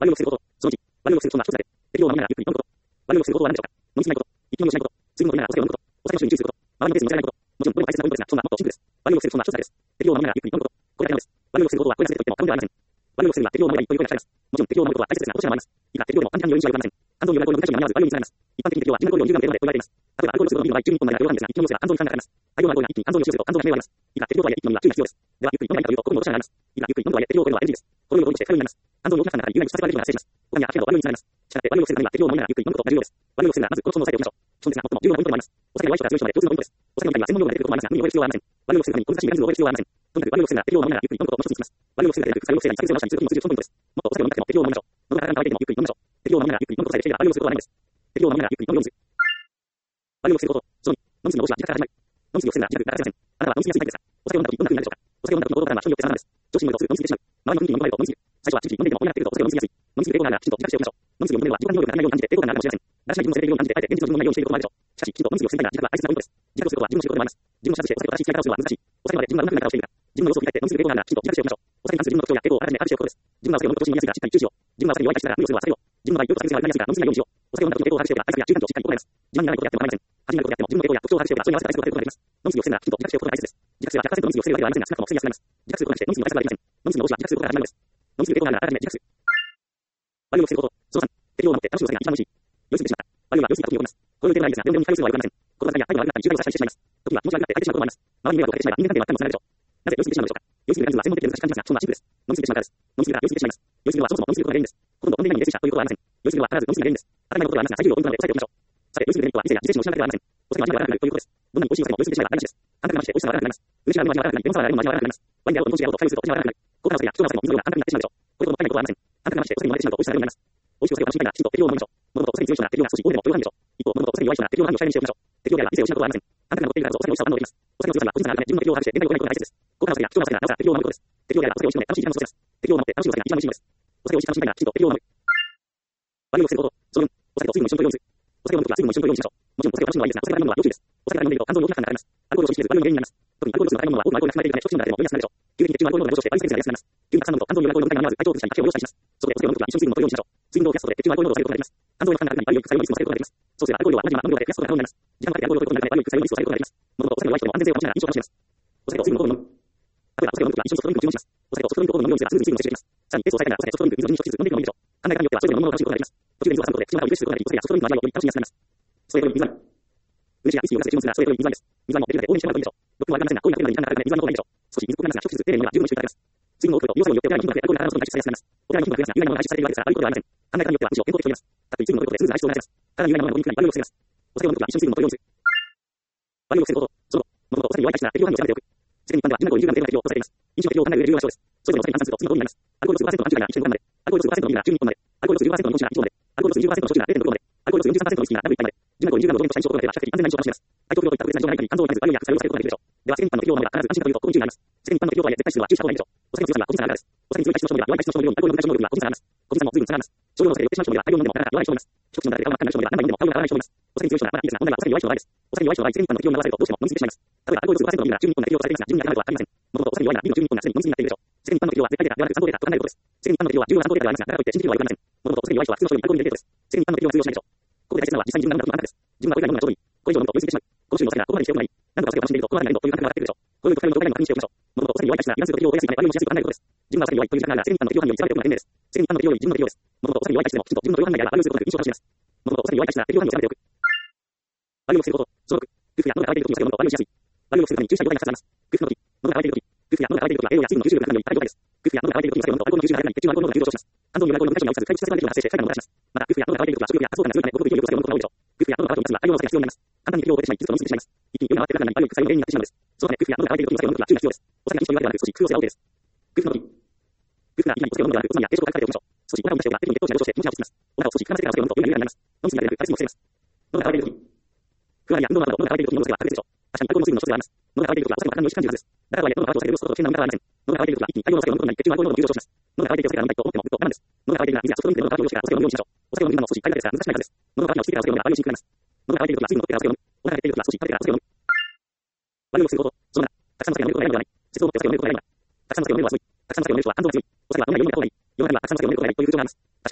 悪いをすること、その1、悪いをすることが一つだけ、適用のままならゆっくり読むこと。悪いをすることは何でしょうか。飲みすぎないこと、一気飲みをしないこと、水分を取りながらお酒を飲むこと、お酒の種類に注意すること、周りのペースに乗せられないこと、もちろんこれも大切なポイントですが、そんなもっとシンプルです。悪いをすることは一つだけです。適用のままならゆっくり飲むこと。これだけなのです。悪いをすることはこれだけと言っても過言ではありません。悪いをするが適用のままでいいという声が聞かれます。もちろん適用のままことは大切ですが、どちらもあります。いくら適用でも安全により道はございません。安全によりアルコールの難しいがまず悪いにつながります。一般的に適用は人アルコールを20グラム程度までと言われています。例えばアルコール数のの場合12日本なら量なんですが、一気飲みをすれば肝臓に負担がかかります。大量のアルコールが一気に肝臓に使用すると肝臓が命令をます。いくら適用とはいえ一気飲みは注意が必要です。ではゆっくり飲んだいいかというとここに戻しがあります。いくらゆっくり飲むとはいえ適用というのは NG です。このようにして不可になります。肝臓の大きな負担の中で有害物質が出るのが失礼します。他には悪の悪いにつながります。したがって悪いをするためには適用のままならゆっくり飲むことが重要です。悪いをするならまずこの存在を押さえておきましょう。基本ですが最も重要なポイントでもあります。お酒が弱い人が強い人まで共通のポイントです。お酒の中には専門用語が出てくることもありますが、無理に覚える必要はありません。悪いをするために小難しいメカニズムを覚える必要はありません。とにかく悪いをするなら適用のままならゆっくり飲むことの一つにつきます。悪いをするだけでなく腐る抑制や酒癖を直したりすることに通じるそのポイントです。もっとお酒を飲みたくても適用を飲みましょう。喉が乾いていてもゆっくり飲みましょう。適用のままならゆっくり飲むことさえできれば悪いをすることはないんです。適用のままならゆっくり飲むようにする。悪いをすること、その2、飲みすぎの防止は自覚から始まる。飲みすぎを防ぐなら自覚から始めません。あなたは飲みすぎやすいタイプですが、お酒を飲んだ時どんな風になるでしょうか。お酒を飲んだ時の喉からが人によって様々です。女子によるとすぐ飲みすぎてしまう。周りの雰囲気に飲み込まれると飲みすぎる。最初はじきじき飲んでいても女がやっているとお酒を飲みすぎやすい。飲みすぎる抵抗があるならきちんと自覚しておきましょう。飲みすぎを飲めるは自己管理能力が足りないように感じて抵抗があるかもしれません。だらしない自分のせいでいるように感じてあえて現実の自分のないようにしていることもあるでしょう。しかしきちんと飲みすぎを防ぎたいなら自覚は大切なポイントです。自覚をすることは自分の仕事でもあります。自分を自覚してお酒を正しい使い方をするのは難しい。お酒まで自分がうまくなり方をしているが、自分の様子を振り返って飲みすぎる抵抗があるならきちんと自覚しておきましょう。お酒に関する自分の特徴や抵抗をあらかじめ把握しておくことです。自分がお酒を飲むことを死にやすいがしっかり注意しよう。自分がお酒に弱い体質なら無理をするは避けよう。自分の場合よく酒癖が悪くなりやすいが飲みすぎないようにしよう。お酒を飲んだ時の抵抗を把握しておけば対策や注意喚起をしっかり行います。自慢にならないことをやっても構いません。恥になることをやっても自分の抵抗や特徴を把握しておけばそれに合わせて対策を立てることができます。飲みすぎを防ぐならきちんと自覚しておくことが大切です。自覚すれば100%飲みすぎを防ぐわけではありませんが少なくとも防ぎやすくなります。自覚することなくして飲みすぎの対策はできません。飲みすぎの防止は自覚することから始まるのです。飲みすぎる抵抗があるならあらかじめ自覚する。悪いを防ぐこと。その3、適用を持って楽しむお酒が一番美味しい。酔いすぎてしまった。悪いは酔いすぎた時に起こります。こういう点はないですが、全然に対応するのは良くありません。言葉遣いや態度が悪くなったり、重大を差ししてしまいます。時には気持ち悪くなって相手に迷惑をかけてしまうこともあります。周りに迷惑をかけてしまえば人間関係の悪化にもつながるでしょう。なぜ酔いすぎてしまうのでしょうか。酔いすぎるメカニズムは専門的で難しく感じますが、基本はシンプルです。飲みすぎてしまうからです。飲みすぎるが酔いすぎてしまいます。酔いすぎるのはそもそも飲みすぎることが原因です。ほとんど飲んでいないに泥酔者ということはありません。酔いすぎるのは必ず飲みすぎる原因です。当たり前のことではありますが、最重要ポイントなので押さえておきましょう。さて、酔いすぎるメリットは以前や自制心を失うだけではありません。お酒の味が悪くなるということです。どんなに美味しいお酒も酔いすぎてしまえば台無しです。簡単な話で美味しさが悪くなります。嬉しい味が悪くなり、レモンサワーやレモンの味が悪くなります。ワインであろうと日本酒であろうと作用すると口が悪くなる。高価なお酒や貴重なお酒も水のような簡単になってしまうでしょう。これほどもったいないことはありません。簡単な話でお酒に負けてしまうと美味しさが悪くなります。美味しいお酒を楽しみたいならきちんと適量を飲みましょう。もともとお酒に強い人なら適量が少し多いでも十分でしょう。一方、もともとお酒に弱い人なら適量の範囲を控えめにしておきましょう。適量であれば理性を失うことはありません。簡単なこと言いからこそお酒の美味しさを堪能できます。お酒の強さには個人差があるため自分の適量を把握して現代を行うことが大切です。高価なお酒や貴重なお酒ならなおさら適量を守ることです。適量であればお酒を美味しく飲め楽しい時間を過ごせます。適量を守って楽しいお酒が一番美味しいのです。お酒を美味しく楽しみたいならきちんと適量を守る。悪いを防ぐこと。その4、お酒と水分を一緒に摂るようにする。お酒を飲むときは水分も一緒に摂るようにしましょう。もちろんお酒を楽しむのはいいですが、お酒から飲むのは要注意です。お酒から飲んでいると肝臓に大きな負担がかかります。アルコールを消費せず悪いの原因になります。特にアルコール数の高いものは多くのアルコールが含まれているため、一口飲んだだけでも酔いやすくなるでしょう。急激に血中のアルコール濃度が上昇してバイセンスが安くなります。急にたくさん飲むと肝臓にアルコールの負担がまず体調を崩したり、吐き気をしたりします。そこでお酒を飲むときは一緒に水分を摂るようにしましょう。水分を増やすことで血中のアルコール濃度を下げることができます。肝臓に負担がかかり、悪いを腐るように水分を下げることができます。そうすればアルコール量は同じまま飲む量で増やすことが可能になります。時間をかけてアルコールを取ることになるため悪いを腐るように水を下げることができます。もともとお酒の弱い人も安全性を保ちながら飲酒を楽しめます。お酒と水分を交互に飲む。例えばお酒を飲むときは一緒にソフトドリンクを注文します。お酒とソフトドリンクを交互に飲むようにすればスムーズに水分を摂取できます。さらにペースを抑えたいならお酒とソフトドリンク、水を飲み一つずつ飲んでいくのもいいでしょう。考え方によってはそれぞれの飲み物を楽しむことができます。途中で水を挟むことで口の中をリフレッシュすることができ、お酒やソフトドリンクの味わいをより楽しみやすくなります。それより水割り。嬉しいやウイスキーを出して注文するならそれより水割りです。水割りもできるだけ多めにしてもらうといいでしょう。ロックはありませんが、濃いな時間がかかるため水割りの方がいいでしょう。少し水っぽくなりますが、一口ずつ丁寧に飲めば十分美味しくいただけます。水分を多くと利用作用によってお体に貧が増え、アルコールが体の外に排出されやすくなります。お体に貧が増えますが、有害なものが排出されているわけですから、悪いことではありません。考え方によってはむしろ健康的と言えます。たっぷり水分を取ることでスムーズな排出を促します。体に有害なものが分泌に悪いを防ぎます。お酒を飲むときは一緒に水分を取るようにする。悪いを防ぐこと。その後、もともとお酒に弱い体質なら適量範囲を狭めておく。世間一般では人口20グラム程度の適量を抑えています。飲酒の適量を考える上で重要な章です。それぞれのお酒に換算すると次の通りになります。アルコール度数5%の安酒が1.5まで。アルコール度数5%のビールが12まで。アルコール度数10%の日本酒が1まで。アルコール度数20%の焼酎が0.6まで。アルコール度数40%のウイスキーが約1杯まで。10グラムを上限とした飲酒を超えれば比較的安全な飲酒を楽しめます。対等量といった特別な事情がない限り肝臓に対する悪い薬剤を抑えることができるでしょう。では世間一般の適量を飲めば必ず安心だというとここに注意があります。世間一般の適量とはいえ絶対数は注意した方がいいでしょう。お酒の強さには個人差があるからです。お酒に強い体質の人もいれば弱い体質の人もいるようにアルコールの対処能力には個人差があります。個人差も随分差があります。少量のお酒で酔ってしまう人もいれば大量飲んでもなかなか酔わない人もいます。一口飲んだだけで顔が真っ赤になる人もいれば何杯飲んでも顔が上がらない人もいます。お酒に強い人ならまだいいですが、問題はお酒に弱い人の場合です。お酒に弱い人の場合、世間一般の適量に合わせるとどうしても飲みすぎてしまいます。例えばアルコール度数5%のビールなら12日本な適量とされていますが、12日やらないことはありません。もともとお酒に弱いならビールの12日本なすでに飲みすぎになっているでしょう。世間一般の適量は絶対データではなく参考データと考えることです。世間一般の適量は重要な参考データではありますが、だからといって信じるのは良くありません。もともとお酒に弱い人は普通の人よりアルコールに入れるデータです。世間一般の適量は通用しないでしょう。ここで大切なのは実際に自分が飲んだ時のあなたです。自分はこれぐらい飲むのがちょうどいい。これ以上飲むと酔いすぎてしまう。この種類のお酒がここまでして良くない。何度かお酒を楽しんでいるとここまでないという感覚が上がってくるでしょう。こういう特定の状態にも確認しておきましょう。もともとお酒に弱い体質なら油断すると適量を増やすため悪いをしやすいと考えることです。自分がお酒に弱いという時間があるなら世間一般の適量範囲を狭めておくのが賢明です。世間一般の適量より自分の適量です。もともとお酒に弱い体質でもきちんと自分の適量範囲であれば悪いをすることで印象を楽しみます。もともとお酒に弱い体質なら適量範囲を狭めておく。悪いをすること。その6、空腹や喉が渇いている時にお酒を飲むと悪いをしやすい。悪いをするために注意した状態が2つあります。空腹の時、喉が渇いている時、空腹や喉が渇いている時は栄養や水分の吸収力が高いより高い状態です。空腹や喉が渇いている時にお酒を飲むとアルコールの吸収が早くなり、血中のアルコール濃度が急上昇します。肝臓にアルコールの難しいが追いつつ、回復させない時が発生して体温を戻します。また空腹や喉が渇いている時は食欲や活動感が強いため、ごくごく勢いよくお酒を飲むことが多いでしょう。空腹や喉が渇くには大量のお酒が必要になります。簡単に適量を覚えてしまい、気づくと飲み過ぎてしまいます。一気に酔いが回って楽なり悪いを腐る原因になってしまうのです。そのため空腹や喉が渇いている時にお酒を飲むときは注意が必要です。お酒が禁止というわけではなく、少し工夫をすれば OK です。空腹の時、空腹な時にお酒を飲むのではなく、おつまみや軽食をかけておきましょう。少しお腹を満たしておけば適度に血糖値が上昇して気持ちが落ち着きます。お腹を少し膨らませてからお酒を飲むとより有利になります。飲みすぎだけでなく、体質も防げます。喉が渇いている時、不安や運動など喉が渇いている時に飲むお酒は確実でしょう。確かにアルコールの水分の一つではあります。喉が渇いている時はお酒も体に美味しく感じるはずです。だからとはいえ喉の渇きを下げることと危険な無駄はありません。喉が渇いている時は一気に大量のお酒を飲むことになり、血中のアルコール濃度が急上昇します。喉が渇いているお酒が飲みたいと思ってもぐっと我慢です。喉が渇いているなら水やソフトドリンクで喉の渇きをしてからお酒を飲むようにしましょう。お酒を飲むのも少し大変ですが難しくないからです。喉の渇きが落ち着いてからお酒を飲めば愛用しにくくなります。喉が渇いている時は水分を取ってからお酒を飲む。お腹が減っている時は少し食べてからお酒を飲む。悪いをすること。その7、たくさんの酒を飲めることがないのではない。節を持ってお酒を飲めることがないのだ。たくさんの酒を飲めるのはすごい。たくさんの酒を飲めるのはすごい。お酒は飲んだら飲んだ方がいい。世の中にはたくさんの酒を飲めることがないという風潮があります。確かに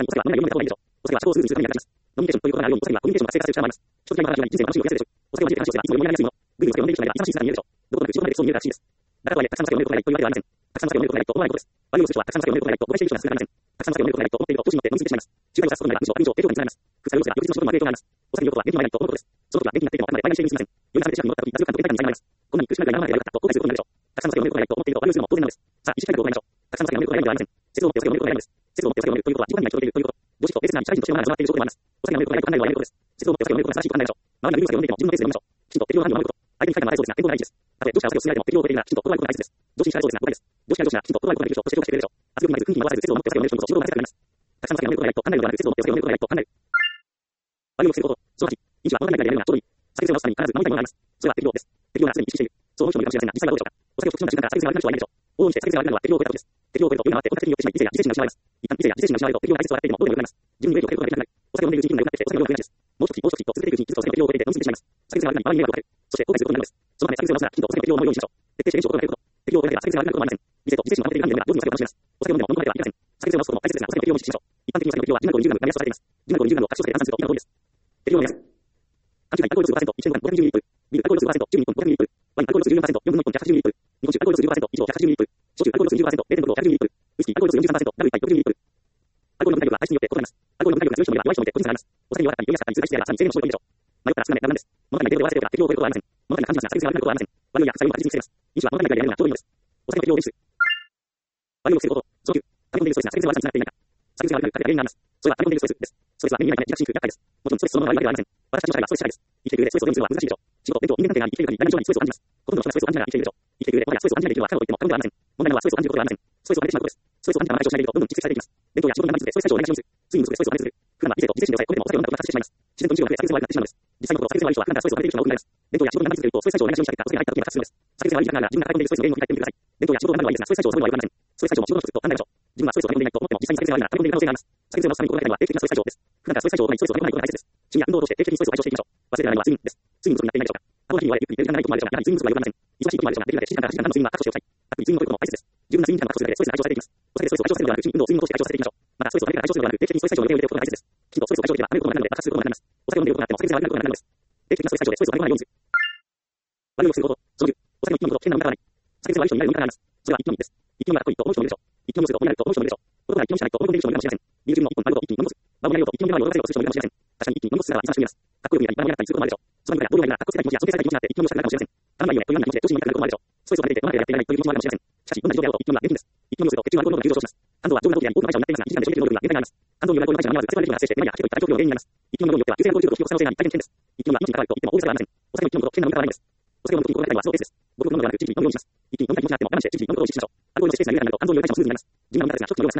お酒は飲めないようになった方がいいでしょう。お酒は思考するにするために役立ちます。ノミニケーションということがあるように、お酒はコミュニケーションが活性化する力もあります。一つ目の話は人生の楽しみを増やせるでしょう。お酒を飲んで話をすればいつも読み上げやすいもの。グリグリの酒を飲んでいる人なら優しい姿に見えるでしょう。どこまで口を飲んでそう見えるらしいです。だからとはいえ、たくさんの酒を飲めることがないというわけではありません。たくさんの酒を飲めることがないと思わないことです。悪いをする人はたくさんの酒を飲めることがないと誤解している人が少なくありません。たくさんの酒を飲めることがないと思っていると調子に乗って飲みすぎてしまいます。習慣を指すことになればむしろ悪以上影響がにつながります。副作用ですが、翌日の仕事にも影響があります。お酒に酔うことは元気のないと思うことです。その時は元気になっていてもあくまで倍返しにすぎません。よりされて近くに乗った時、脱力感と豊かになります。こんなに苦しくなくなるまでやるかと後悔することになるでしょう。たくさんの酒を飲めることがないと思っていると悪いをするのも当然なのです。さあ、意識改革を行いましょう。たくさんの酒を飲めることがないのではありません。節を持ってお酒を飲めることがないのです。節を持ってお酒を飲めるということは自己管理が生きているということ。同時と別な社会人として学んでいる証拠でもあります。お酒を飲めることがないと考えるのはやめることです。節を持ってお酒を飲めることが正しいと考えましょう。周りがいる酒を飲んでいても自分のペースで飲みましょう。きちんと適量の範囲を守ること。相手に快感が与えそうですが、健康が大事です。たとえ上司がお酒を勧められても適量を超えているならきちんと断ることが大切です。上司に惹かれそうですが誤解です。上司が上司ならきちんと断ることができる人として評価してくれるでしょう。圧力にまず空気に合わせず節を持ってお酒を飲める人こそ仕事がせかくなります。たくさんの酒を飲めることがないと考えるのではなく、節を持ってお酒を飲めることがないと考える。悪いをすること。その8、飲酒は物語がやるのがちょうどいい。酒癖を直すために必ず飲みたいものがあります。それは適量です。適量ならすでに意識している。そう思う人もいるかもしれませんが、実際はどうでしょうか。お酒を直接飲んだ瞬間から酒癖が悪くなる人はいないでしょう。往々にして酒癖が悪くなるのは適量を超えた時です。適量を超えるというのはって本格的によってしまい、理性や自制心が失われます。一旦理性や自制心が失われると適量が大切と笑っていてもどうでもよくなります。自分にブレーキをかけることができなくなる。お酒を飲んでいるうちに気分が良くなってきてお酒を飲むようになります。もう一口と続けていくうちにいつかお酒の適量を超えて飲み過ぎてしまいます。酒癖が悪くなり周りに迷惑をかける。そして後悔することになるのです。そのため酒癖を直すならきちんとお酒の適量を飲むようにしましょう。徹底して練習を行うこと。適量を超えれば酒癖が悪くなることはありません。理性と自制心を守っている神であれば夜にお酒を楽しめます。お酒を飲んでも飲むまではいけません。酒癖を直すことも大切ですが、お酒の適量を意識しましょう。一般的にお酒の適量は10ナルコール20グラム、ナミアスとされています。10ナルコール20グラムを各所で換算すると以下の通りです。適量を目指す。缶中杯アルコール度数 5%、1.5 グラム 520ml。ビールアルコール度数 5%、10ミリトン 500ml。ワインアルコール度数 14%、4分の1トン 180ml。日本酒アルコール度数 15%、以上 180ml。焼酎アルコール度数 20%、0.5 120ml。ウイスキーアルコール度数 43%、ダブル1杯 60ml。アルコールの体力は体質によって異なります。アルコールの体力が強い人もいれば弱い人もいて個人差があります。お酒に弱かったり、酔いやすかったりする体質であればさらに制限をしておいていいでしょう。迷ったら少なめなんです。物足りない程度で割らせておけば適量を超えることはありません。物足りな感じが酒癖が悪くなることはありません。悪いや副作用が確実に防げます。飲酒は物足りないぐらいやるのがちょうどいいのです。お酒の適量を練習。悪いを防ぐこと。その9、溜め込んでいるストレスが酒癖の悪さにつながっていないか。酒癖が悪くなる原因があります。それは溜め込んでいるストレスです。ストレスは目に見えないため自覚しにくい厄介です。もちろんストレスそのものは悪いわけではありません。私たちの社会はストレス社会です。生きていく上でストレスを減るのは難しいでしょう。仕事、勉強、人間関係があり、生きている限り何らかのストレスを感じます。ほとんどの人がストレスを感じながら生きているでしょう。生きていく上でもはやストレスを感じないで生きるのは過去と言っても過言ではありません。問題なのはストレスを感じることではありません。ストレスを感じてしまうことです。ストレスを感じたまま解消しないでいるとどんどん蓄積されていきます。勉強や仕事などについてストレス解消をないがしろにする。ついにストレスを感じ続ける。普段は理性と自制心で抑え、これでもお酒を飲んだことが発生してしまいます。自然と自由が増え酒癖が悪くなってしまうのです。実際のところ酒癖が悪い人は普段からストレスを感じている人が多くなります。勉強や仕事に学び続けるとストレス解消をないがしろにした結果、お酒が入った時に爆発するのです。酒癖が悪い時間が自分が抱え込んでいるストレスの原因を振り返ってみてください。勉強や仕事を学ぶのはいいですが、ストレス解消をするのはよくありません。ストレス解消も仕事の一つと考えましょう。自分はストレスを抱え込んでいないと思っても、実際に酒癖が悪いなら抱え込んでいる可能性があります。酒癖を直すために心がけるのは定期的なストレス解消です。普段からストレス解消を行い、ストレスを抱え込まないことが大切です。趣味や運動を通して定期的にストレスを解消していきましょう。忘れていられないのは睡眠です。睡眠不足になっていないでしょうか。あの日に言われ、ゆっくり寝る時間がないこともあるでしょうが、やはり睡眠不足はよくありません。忙しいこともあるでしょうが、できるだけ7時間から8時間の睡眠は確保してください。たっぷり睡眠をとることも大切です。十分な睡眠時間を確保するだけでストレスが解消されていきます。お酒でストレスを解消するのではなく、運動、睡眠を通して解消させていきましょう。また、ストレスを何か解消するのではなく、定期的にストレス解消を予定を入れておくことが大切です。きちんとストレスを解消できれば、慣れることもなくなるので爆発することもなくなります。お酒を飲んでいることがあっても、酒癖が悪くなることがなくなるのです。定期的なストレス解消でストレスを抱え込まないようにする。悪いをすること。その10、お酒の一気飲むと危険な飲み方はない。酒癖が悪い人になる飲み方があります。それは一気飲みです。一気飲みがかっこいいと思う人もいるでしょう。一気飲みをすると思いなると思う人もいるでしょう。ところが一気飲みしないと思い込んでいる人もいるかもしれません。ビール中の1本あると一気に飲む。場をやると一気飲みではよろかせをする人もいるかもしれません。確かに一気に飲む姿は一番しみます。かっこよく見たり、場をやったりすることもあるでしょう。その中ではどういうわけならかっこつけたい気持ちや尊敬されたい気持ちになって一気飲みをしたくなるかもしれません。頼まないよねというような気持ちで調子に乗りたくなることもあるでしょう。ストレスを抱えていて、うまくやっていないという気持ちもあるかもしれません。しかし、どんな事情であろうと一気飲みは厳禁です。一気飲みをすると血中のアルコール濃度が急上昇します。肝臓は上部の時に多くの代謝をなっていますが、2時間で消費できる能力が限界があります。肝臓によるアルコールの代謝が合わず、アセトアルデヒドが発生して、めまいや吐き気といった状況の原因になります。一気飲みの量によっては、油性アルコール中毒を引き起こす可能性があり、大変危険です。一気飲みは命に関わると言っても大げさではありません。お酒を一気飲むと危険な飲み方はないです。お酒を飲むときに心がけたいのはスローペースです。僕を飲むのではなく、じっくり飲むようにします。一気に飲みたい気持ちになっても我慢してじっくり飲むことを意識しましょう。アルコールのスペースが緩やかになると肝臓による代謝もスムーズになります。自分が飲んだですが、ちょっとの量が少なくてもじっくり味わえます。もし周りが一気飲みを強要されても、きちんと心がけたい気持ちになっても身を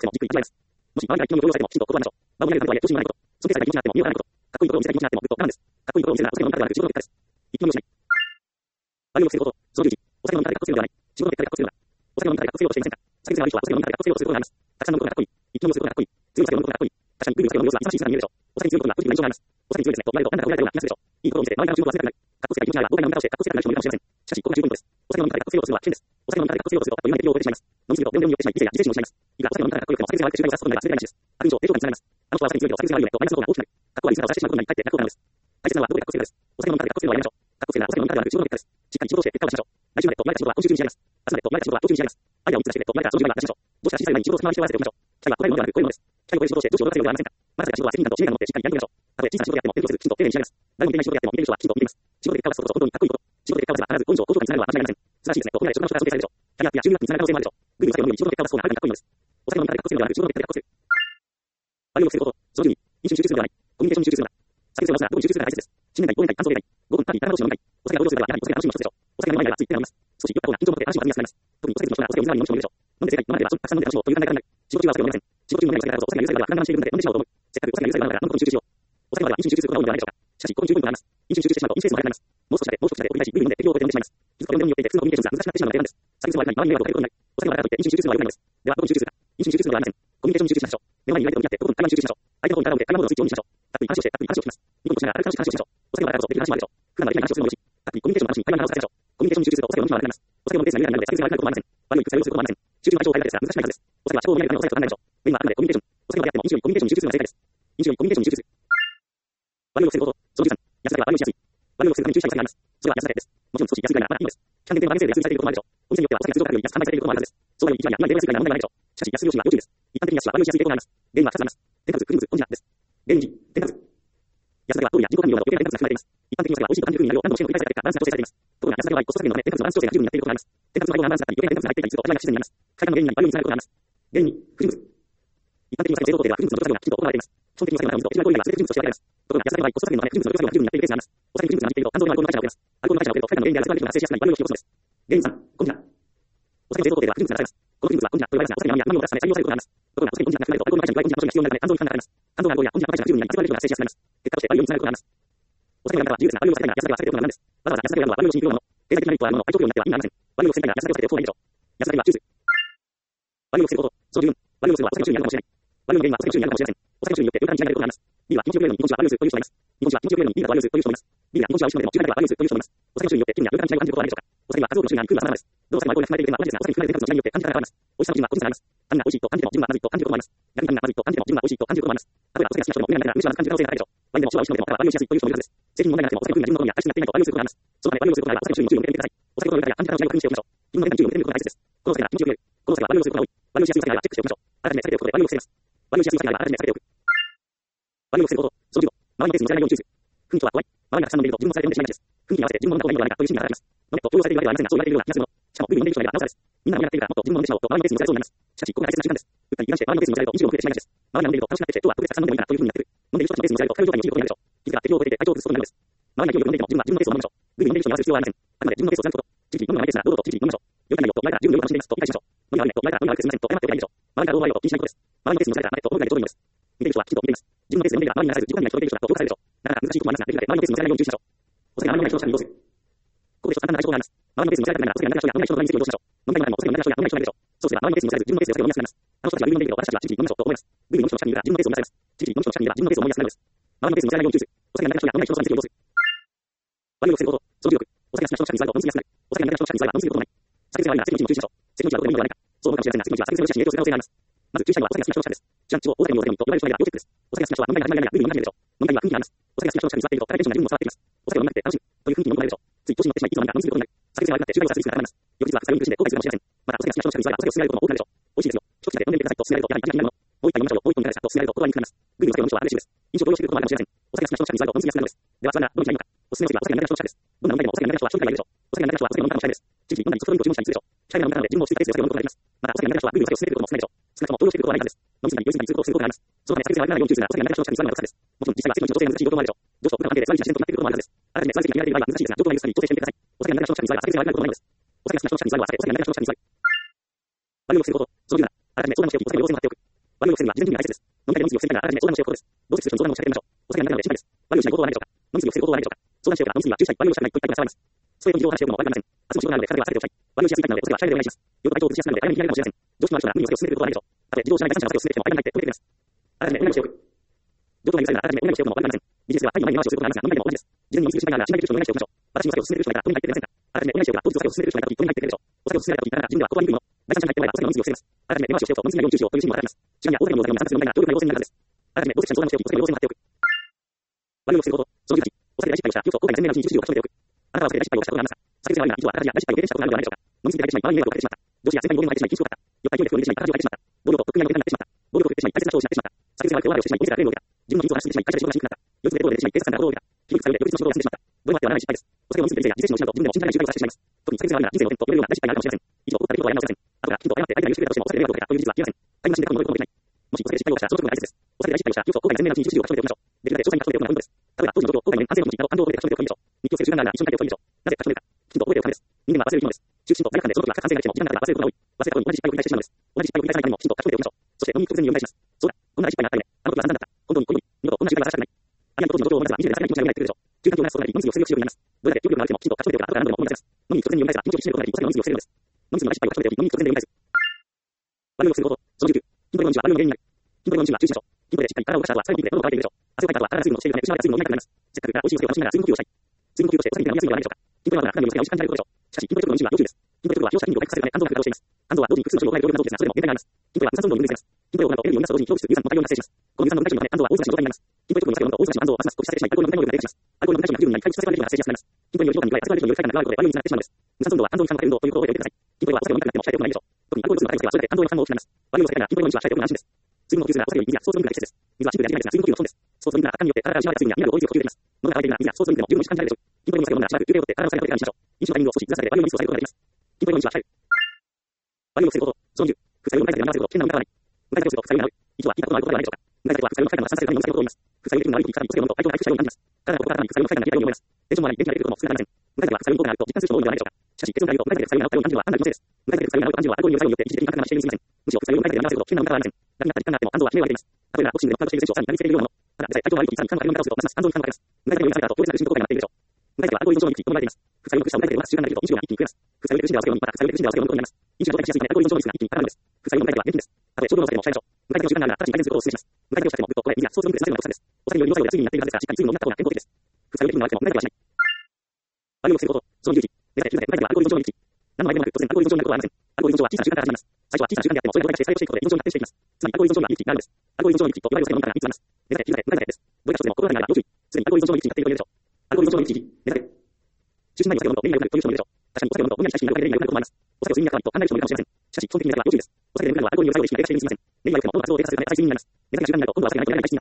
張らないこと。尊敬されたい気持ちになっても、尊敬されたい気持ちになっても身を張らないこと。かっこいいところを見せたい気持ちになってもぐっと我慢です。かっこいいところを見せないのはそれが自分の力であると自分の敵です。一気飲みをしない。悪いを防ぐこと。その11、お酒を飲みたいでかっこつけるのではない。仕事の結果でかっこつけるのだ。お酒を飲みたいでかっこつけようとしていませんか。酒癖が悪い人はお酒を飲みたいでかっこつけようとすることがあります。たくさん飲むことがかっこいい。一気飲みをすることがかっこいい。強い酒を飲むことがかっこいい。確かに、グリグリ酒を飲む様子は忙しい姿に見えるでしょう。お酒に強いことにはポジティブな印象があります。お酒に強いですねと言われるとなんだか裏で裏気がするでしょう。いいことを見せて周りからの注目を集めたくなる。かっこつけたい気持ちならば豪快な飲み方をしてかっこつけたくなる人もいるかもしれません。しかし、ここが十分です。お酒を飲みたいでかっこつけようとするのは危険です。お酒を飲みたいでかっこつけようとするとかっこいいな適量を超えてしまいます。飲みすぎると全然によってしまい、理性や自制心を失います。いくらお酒を飲みたいでかっこよくても酒癖が悪くて習慣を指すことになればそれが大事です。悪以上、影響がにつながります。あの人はお酒に強いけど酒癖が悪いよねとマイナスの方が大きくなる。かっこ悪い姿をさせてしまうことになり、かえって逆効果なのです。大切なのはどこでかっこつけるかです。お酒を飲みたいでかっこつけるのはやめましょう。かっこつけるならお酒を飲みたいではなく仕事の結果です。しっかり仕事をして結果を出しましょう。来週までと前から仕事は今週中に仕上げます。明日までと前から仕事は今週中に仕上げます。アイデアを見つけ出してと前から上司には出しましょう。どうしたら小さい前に仕事を使わせておらせておきましょう。機械は答えるのではなくこういうものです。機械を超える仕事をして上司を驚かせるのではありませんか。まずは仕事は責任感と使命感を持ってしっかりやり込みましょう。たとえ小さな仕事であっても勉強せずきちんと丁寧に仕上げます。誰も見てない仕事であっても見ている人はきちんと見ています。仕事で結果を出すことこそ本当にかっこいいこと。仕事で結果を出せば必ず根性高等感につながるのは間違いありません。素晴らしいですねと褒められ職場の人が尊敬されるでしょう。キャリアアップや収入アップにつながる可能性もあるでしょう。グリグリ酒を飲むより仕事で結果を出す方がはるかにかっこいいのです。お酒を飲みたいでかっこつけるのではなく仕事で結果でかっこつける。悪いを防ぐこと。その12、飲酒に集中するのではない。コミュニケーションに集中するのだ。酒癖を直すならどこに集中するかが大切です。新年会、忘年会、感想会、5分、パーティー、仲間同士の飲み会。お酒が同情するではやはりお酒が楽しみの一つでしょう。お酒が飲まないではついてなります。少し酔った方が緊張も持って話も弾みやすくなります。特にお酒好きな人ならお酒を水割りに飲む人もいるでしょう。飲んで正解、飲まないではたくさん飲んで楽しもうという考え方になる。仕事中はお酒を飲みません。仕事中に飲めないお酒だからこそお酒が許されるから不安が慢しているので飲んでしまおうと思う。せっかくお酒が許されるのだから飲むことに集中しよう。お酒までは飲酒に集中することが多いのではないでしょうか。しかし、ここに十分となります。飲酒に集中してしまうと飲酒ペースも早くなります。もう少しで折り返し、グリグリ飲んで適量を超えて飲んでしまいます。気づくと読みによって普通のコミュニケーションが難しくなってしまうのでです。酒癖は悪い周りに迷惑をかけることになる。お酒のあれだといって飲酒に集中するのは良くないのです。では、どこに集中するか。飲酒に集中するのではありません。コミュニケーションに集中しましょう。目の前にいる相手と向き合ってとことん会話に集中しましょう。相手の方に体を向け、会話モードのスイッチをオンにしましょう。たっぷり話をして、たっぷり話を聞きます。ニコニコしながら楽しく話をしましょう。お酒のあれだからこそできる話もあるでしょう。普段はできない話をするのもよし。たっぷりコミュニケーションの話に会話に話をさせましょう。コミュニケーションに集中するとお酒を飲み悪くなります。お酒を飲むペースが緩やかになるので酒癖が悪くなることもありません。悪い副作用をすることもありません。集中の相性を変えるですが難しい数です。お酒は思考を見ないからのお酒を使わないでしょう。メインはあくまでコミュニケーション。お酒をやっても飲印象にコミュニケーションに集中するのが正解です。印象にコミュニケーションに集中する。悪いを防ぐこと、その13、安田が悪いをしやすい。悪いを防ぐために注意したいことがあります。それは安田です。もちろん少し安いくらいならまだいいのです。期間限定のバーゲンセールで安売されていることもあるでしょう。お店によってはお酒が通常価格より安く販売されていることもあるはずです。相場より1割や2割で安いくらいなら問題はないでしょう。しかし安い料金は要注意です。一般的に安は悪いをしやすい傾向があります。原因は2つあります。添加物、クリームズ、コンジナです。原因1、添加物。安田では糖類や人工甘味料など余計な添加物が含まれています。一般的にお酒は美味しいと感じる風味や量、何度も試験を繰り返された結果、バランスが調整されています。ところが安田ではコスト削減のため添加物のバランス調整が十分になっていることがあります。添加物の配合がバランスだったり余計な添加物が入っていたりすると味わいが不自然になります。快感の原因になり悪いにつながることがあります。原因2、不純物。一般的にお酒の製造工程では不純物の除去作業がきちんと行われています。基本的にお酒の中を水と一番行為は全て不純物として分けられます。ところが安田ではコスト削減のため不純物の除去作業が不十分になっているケースがあります。お酒に不純物が入っていると肝臓にアルコールの代謝が起きます。アルコールの代謝が起きると快感の原因であるアルコールが発生しやすくなり悪いを引き起こすのです。原因3、コンジナ。お酒の製造工程では不純物が出されます。この不純物はコンジナと呼ばれますが、お酒の甘みや旨味を出すため採用されることがあります。ところがお酒にコンジナが含まれるとアルコールの代謝に加えコンジナの消費が必要になるため肝臓に負担がかかります。肝臓がアルコールやコンジナの代謝が十分になりアルコールが発生しやすくなります。結果として悪い要因につながることがあります。お酒の中は自由ですが、悪いを避けたいなら安田では避けていることは何です。わざわざ安田でやるのは悪いをしに行くようなもの。経済的なメリットはあるものを買い取るようになっては意味がありません。悪いを避けたいなら安田で避けておく方がいいでしょう。安田ではチューズ。悪いを防ぐこと、その十分。悪いを防ぐはお酒の注意になるかもしれない。悪いの原因はお酒の注意になるかもしれません。お酒の注意によって両方に違いが出ることがあります。B は気持ちよく言うように日本酒は悪いをするという人がいます。日本酒は気持ちよく言うように B だと悪いをするという人がいます。B が日本酒は美味しいのでも中華では悪いをするという人がいます。お酒の注意によって気分や両方に違いが感じることはないでしょうか。お酒は家族の注意が低くなるはずです。どうお酒もアルコールが含まれている点は同じですが、お酒に含まれている添加物の違いによって感じ方が変わります。美味しさの基準は個人差があります。美味しいと感じることもあります。逆に何がまずいと感じることもあります。逆に何がまずいと感じることも自分は美味しいと感じることもあります。例えばお酒が好きな人でも無理ながら無視は感じる可能性があるでしょう。ワインでも酒は美味しいのでも他は悪いをしやすいという人もいるはずです。製品に問題がなくてもお酒の風味や自分の好みや体質になっていないと悪いをすることがあります。そのため悪いをすることがあればお酒の注意に注意を向けてみてください。お酒のレベルや感じ方の違いを確認しておきましょう。自分のレベルに注意を向けてみることが大切です。このお酒が気持ちよく言う。このお酒は悪いをすることが多い。悪いをしやすいお酒ならチェックしておきましょう。改めて避けておくことで悪いを防げます。悪いをしやすいお酒なら改めて避けておく。悪いを防ぐこと、その15、周りのペースに乗せないように注意する。雰囲気は怖い。周りがたくさん飲んでいると自分もされて飲んでしまいがちです。雰囲気に合わせて自分も飲んだ方がいいのではないかという心理が働きます。飲めと強要されているわけではありませんが、そう言われているような気がするもの。しかも、ぐいぐい飲んでいる人がいればなおさらです。みんなが飲みやっているからもっと自分も飲んでしまおうと周りのペースに乗せられそうになります。しかし、ここが大切な習慣です。うっかり油断して周りのペースに乗せられると印象が増えてしまいがちです。周りが飲んでいると楽しくなってきて、今日は特別たくさん飲んでもいいかなという風になってくる。飲んでいる人たちのペースに乗せられると彼女状態に陥ることになるでしょう。気づか適量を超えていて体調を崩すことになるのです。周りが勢いよく飲んでいても自分は自分のペースを守りましょう。ぐいぐい飲んでいる人に合わせる必要はありません。あくまで自分のペースを貫くこと。じきじき飲むのがマイペースなら堂々とじきじき飲みましょう。良くないよと前から自分の量を楽しんでいますと理解しましょう。飲みが悪いねと前から飲みが悪くすみませんと謝っておけばいいでしょう。周りがどう思われようと気にしないことです。周りのペースに乗せられたら待てと僕がいるちょうどいいのです。見ている人はきちんと見ています。自分のペースで飲んでいるが周りにならさず自己には聞こえている人だと評価されるでしょう。なかなか難しいこともありますが、できるだけ周りのペースに乗せないように注意しましょう。お酒があまり飲めない人の力にどうする。ここで一つ簡単な対処法があります。周りのペースに乗せられたくないならお酒が苦手な人や飲めない人が飲めない人が飲めない人の具合についてどうしましょう。飲みたいものをお酒が飲めない人はどうすればいいでしょう。その時は周りのペースに乗せられる自分のペースをやめます。あの人たちが指輪飲んでいると私たちはじきじき飲みましょうと思います。ぐい飲む人の近くにいるが自分のペースを任せます。じきじき飲む人の近くにいるが自分のペースを思いやすくなるのです。周りのペースに乗せられないように注意する。お酒が苦手な人や飲めない人のその人にどうする。悪いを防ぐこと、その16、お酒が好きな人の近くに座ると飲みすぎやすくなる。お酒が苦手な人の近くに座れば飲みすぎることもない。酒癖が悪いなら次の日も注意しましょう。次の日はどこでもいいのではないか。そう思うかもしれませんが、次の日は酒癖の良しに影響する可能性があります。まず注意したいのはお酒が好きな人の近くです。主眼地を大酒に大酒にと呼ばれる人がいるが要チェックです。お酒が好きな人は飲みが始まりながらぐいぐい飲み始めるでしょう。飲みが空気があります。お酒が好きな人の近くに座っていると高いテンションな自分も伝わってきます。お酒を飲みなくて楽しむという雰囲気に飲み込まれるでしょう。つい調子に乗ってしまいいつの間にか飲みすぎることになる。酒癖が悪くなって集会をさせるリスクが高まります。翌日は二日酔いに苦しんで後悔するかもしれません。またお酒が好きな人の近くに座ればお酒を勧められることも多くなるでしょう。美味しいですよ。一口で飲んでみてくださいと勧められるとやはり嫌になるもの。もう一杯飲みましょうよ。もう一本いかがですかと勧められると断りにくくなります。ぐいぐいお酒を飲む人はアグレッシブです。飲酒を強要してくることもあるかもしれません。お酒が好きな人の近くに座ると飲みすぎやすくなるのです。ではそれならどの道がいいのか。おすすめの席はお酒が苦手な人の近くです。どんな飲み会でもお酒が苦手な人は一人がいるでしょう。お酒が苦手な人はお酒を飲むかもしれないです。じきじき飲んだりソフトドリンクを注文したりするでしょう。機械が飲み方なので自分も落ち着いたペースでお酒を飲むことができます。またお酒が苦手な人はぐいぐいお酒を進めることができます。少なくとも動揺していることはないはずです。飲みすぎて苦しいという人もいます。飲みすぎたり酔いすぎたりすることをすることがあります。そのため酒癖が悪くなるように注意するならお酒が苦手な人の近くに座るのが悪さです。もちろん実際は世間の女性が難しい状況もあるでしょう。上司と部下の関係で悪い写真となっていることもあるはずです。あらかじめ最適に決められている場合は難しいですが、状況が許す限り調整してみてください。お酒が苦手な人の近くに座れば酒癖が悪くなることもないのです。お酒が好きな人の近くに座れば酒癖が悪くなることもないのです。悪いを防ぐこと、その17、あらかじめ相談をしておき、お酒の要請もらっておく。悪いを防ぐには事前準備が大切です。飲み会で飲みすぎを防ぐならあらかじめ相談をしておくことです。どうせする人に相談をしてみましょう。お酒が苦手なので心配です。悪いをしないことはないでしょうか。飲みすぎを防ぐことはないでしょうか。相談しておくから飲みすぎは注意したい。悪いをしたくないといったことが伝わります。それと事情を話しておくのも悪くありません。明日も仕事なので体では避けておきたい。悪いをしやすいタイプなのでお酒は控えめでお願いします。よく体調を崩しやすくなるので早めに決められるかもしれません。上司の悪い人なら無理にお酒を進めることはないでしょう。たとえ事情をしない第三者がお酒を進めても間に入って止めてくれます。あらかじめお願いしておく。状況が許されるならあらかじめお願いしておくのも悪くありません。ビジネスでは会議の前に直しをすることがありますが、飲み会でも同じです。事前に飲みすぎをしないなら信頼できる人にお願いしておきましょう。私にお酒を進めてくる人がいたら飲みに入ってくれませんか。あらかじめお願いしておくが、当日お酒を進めてくる人がいた時飲みに入ってくれるでしょう。お酒を進められた時から自分では断りにくいもの。第三者が入ってこないばお酒の飲みすぎを防げます。あらかじめ根回しをしておくと飲みすぎないように注意しようという心理も働きます。時間や大酒の量を参加する飲み会が強力な要請になるはずです。あらかじめ同席者に相談をしておき、お酒の要請も貼っておく。悪いを防ぐこと、その18、お酒で大失敗をした、記憶を後悔が前面なうちに一時を書き留めておく。あなたはお酒で大失敗をしたことがありますか。酒癖が悪いなら一度はあらかじめ大失敗を経験したことがあるのではないでしょうか。飲みすぎて大失敗、周りに迷惑をかけてしまった。上司や先輩に暴言を吐いてしまい、緊張がかかった。酔っ払い勢いで不安になってしまい、体中が痛くなってしまった。同僚と得意な予定になってしまった。暴力を振ってしまい、大切な人を失ってしまった。酒癖が悪くて大笑いをしてしまい、お店がクレームを受けた。自分の技術を出しすぎてしまい、会社で仕事がしにくくなった。酔いつぶれで道路で出てしまい、警察官から行動を受けた。気力が強いで翌日の仕事を休んでしまった。どうやってはならない失敗です。お酒を飲みすぎて店や自制心を失うと自分でも信じられない失敗をさせてしまいます。特に酒癖が悪いなら人生の転と呼べるような大失敗になるかもしれません。以上、起こった出来事はやり直せません。あとがきちんと謝って相手が許してくれたとしてもお酒で迷惑をかけたという事実は消えません。タイムマシンで過去に戻ることもできない。もしお酒で失敗をしたらその直後が大切です。お酒で大失敗をした記憶を後悔が前面なうちに一時を書き留めておきましょう。できるだけ詳細に書き留めておくのがポイントです。例えば当時の状況、後悔の前線の時など安全の時など感情を込めて書き留めましょう。なぜ書き留めたか、きちんと覚えておくためにです。人間は忘れる生き物です。中心と罪悪感でその時は完成が来ても時間が経ったら忘れることが多い。忘れたことに同じ失敗を繰り返してしまうのです。同じ失敗を繰り返さないためにもきちんと書き留めておきましょう。そして飲みに行く直前に読み返します。そうだ、こんな失敗があったよね。あの時は散々だった。本当にこういう二度とこんな失敗はさせたくない。あるいは当時の状況を思い出せば以前で情けない気持ちが蘇ってくるでしょう。中間気をなくすことができるでしょう。飲みすぎを防ぐようになります。どれだけ気力があってもきちんと書き留めておくから後から何度でも思い出せます。飲みに行く直前に読み返せば気持ちを引き締めることができ、お酒の飲みすぎを防げるのです。飲みすぎの失敗を書き留めておき、飲みに行く直前で読み返す。悪いを防ぐこと、その19、筋トレの日は悪いの原因になる。筋トレの日は注意しましょう。筋トレでしっかり体を動かした後はさらにピークで喉を乾いているでしょう。汗をかいた後は体が水分をしているため失われた水分を飲みなくなります。せっかくから美味しいお酒を楽しみながら水分補給をしたい。水分補給としてお酒に飲みやすいのではないでしょうか。筋トレはかなりお酒が美味しく感じられることでしょう。しかし筋トレ直後の飲酒は要注意です。筋トレ直後は消化筋肉を回復させるため肝臓が駆動しています。肝臓は同時にいくつの症状を抑える両方の臓器ですが、それでも限界があります。筋トレは酸素濃度を緩めています。筋トレを行うとエネルギーを生み出すと同時に胸を質、有酸の大量に発生します。 大忙しの状態になります。筋トレ直後の大忙しの安藤をますますとしたりしないアルコールの具体能力が低下します。アルコールの具体能力が十分なり回復させられるような政治が進めます。筋トレにより強化に加え、アルコールにより快感が長いことでバリウムにつながってしまうのです。無酸素運動は安藤に負荷のかかる運動ということを覚えておいてください。筋トレはお酒を飲みたくなっても控えておくのがいいでしょう。特にアルコール度数の高いお酒はそれで安藤の負担も大きくなります。バリウムの酒なら筋トレ後には控えておくのが安心です。水分補給するならお酒より水やスポーツドリンクが適切です。水はシンプルで味がないですが水分補給の損です。スポーツドリンクなら圧によって体が失われた水分やミネラルを効率よく補給できます。喉が渇いているなら水やスポーツドリンクでも十分に時間感じられるでしょう。筋トレ後の酒を飲むならしばらく休憩をとって体を抑えることが大事でしょう。飲酒のタイミングを少しずらすだけでバリウムの密度を下げることができます。筋トレ後には控える。バリウムを防ぐこと。その20、副作用の向かい風で流せること。危険な運動はない。向かい風をすると副作用になる。以上は聞いたことのあることではないでしょうか。向かい風は副作用の快感が散散されるために飲むことを言います。副作用の悪い時に体にお酒を飲むと相手が回復作用に感じます。体がここからさらに副作用の快感が消えたように思います。テンションもあり元気が出てくることも少なくありません。向かい風は副作用の効果があると実感する人も多いのではないでしょうか。しかし、結論が多いのではないでしょうか。しかし、結論が悪いと向かい風副作用の快感を感じるのは安楽気持ちです。向かい風副作用の快感を感じるのはアルコールによる作用によって一時的に感覚がしているにすぎません。むしろ副作用の快感で流せること危険な運動はありません。楽になったり負担があっても安藤はひねを上げています。例えばボクシングでノックアウトしている選手をさらに投げつけているようなもの。ただ、実際体調が悪い時にさらに負荷がかかるとますます安藤に負担がかかります。向かい風によりされた後強烈な苦しみと効果になっているでしょう。向かい風はアルコール依存症により止められています。副作用の苦しさを向かい風でまた習慣ができると飲酒量が一気に増えます。副作用で苦しんではお酒を飲み、また副作用で苦しんではお酒を飲むことになります。飲酒が状態にしやすいためアルコール依存症のリスクが一気に高まるのです。副作用の向かい風は現金です。たとえ少量のお酒でも控えましょう。向かい風の習慣があるなら直ちに改善することをお勧めします。向かい風をしたってもグッとこれ水やスポーツドリンクで済ませるのが得策です。お酒により無作用で水分になっているはずですが、しっかり水分を飲んだ方が健康的です。副作用的に悪いとも向かい風はしない。バリウムを防ぐこと。その20時。ですから、向かい風はアルコール依存症の一時。何の前でもなく突然アルコール依存症になることはありません。アルコール依存症は小さな習慣から始まります。最初は小さな習慣であってもそれがどれだけして作用していくことで依存症に発展していきます。つまりアルコール依存症にはいい時があるのです。アルコール依存症のいい時といわゆるお酒の飲み方がいくつあります。ですから、向かい風です。どれか一つでも心当たりがあれば要注意。すでにアルコール依存症のいい時になっていると言えるでしょう。アルコール依存症のいい時。ですから、中心前にお酒を飲むと目が良くなるという人もいるでしょう。確かにお酒を飲むとぼんやりした視認が良くなると思います。お酒を睡眠にかかわりと考える人もいるかもしれません。しかし、基本的には要注意です。お酒で眠るのはアルコールによる作用で意識が低下しているにすぎません。目が良くても喉が活動を低下するため浅い睡眠になります。寝たが習慣になると今度はお酒がないと寝られない体質になってしまいます。お酒がないと寝られない状態は意外とお酒に依存している状態です。すでにアルコール依存症のいい時になっているということです。すでにアルコール依存症のいい時になっている状態です。